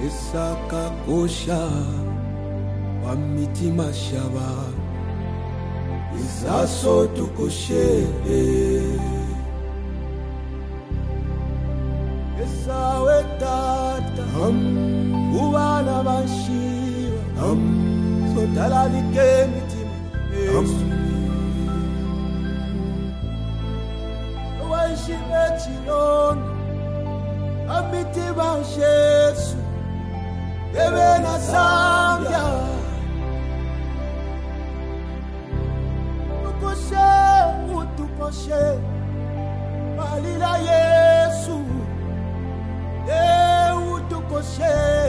Esaka kosha wa mitima shaba Isaso tukoshe Esawe tata Uwana banshiba Sotala like mitima Wanshibe chilona Amitima Jesu Bebe na Zambia Utukoshe Malila Yesu Utukoshe